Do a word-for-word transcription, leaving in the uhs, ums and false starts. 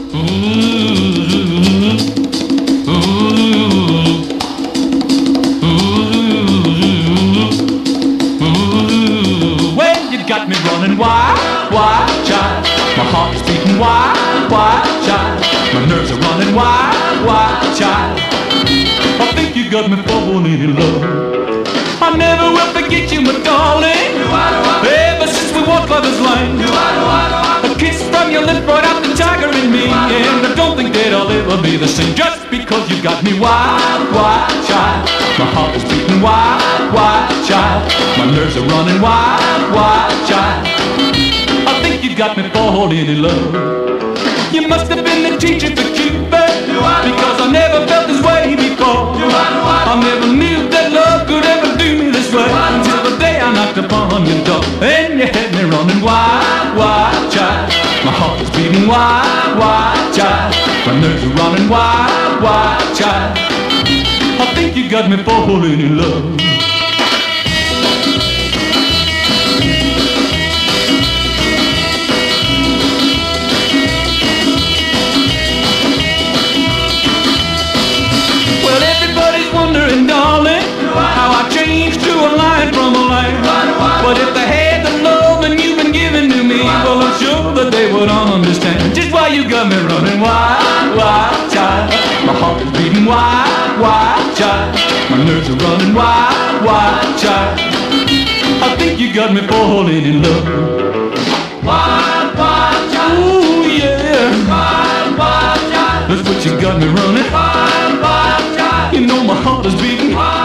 Got me running wild, wild, child. My heart is beating wild, wild, child. My nerves are running wild, wild, child. I think you got me falling in love. I never will forget you, my darling. Ever since we walked Lover's Lane, a kiss from your lips brought out the tiger in me, and I don't think that I'll ever be the same. Just because you got me wild, wild, child. My heart is beating wild, wild, child. My nerves are running wild, wild, child. I think you got me falling in love. You must have been the teacher for Cupid, because I never felt this way before. I never knew that love could ever do me this way, until the day I knocked upon your door, and you had me running wild, wild, child. My heart is beating wild, wild, child. My nerves are running wild, wild, child. I think you got me falling in love. Well, everybody's wondering, darling, how I changed to a lion from a lamb. But if they had the love and you've been giving to me, well, I'm sure that they would understand just why you got me running wild, wild, child. My heart is beating wild, wild, child. My nerves are running wild, wild, child. I think you got me falling in love. Wild, wild, child. Ooh, yeah. Wild, wild, child. That's what you got me running. Wild, wild, child. You know my heart is beating.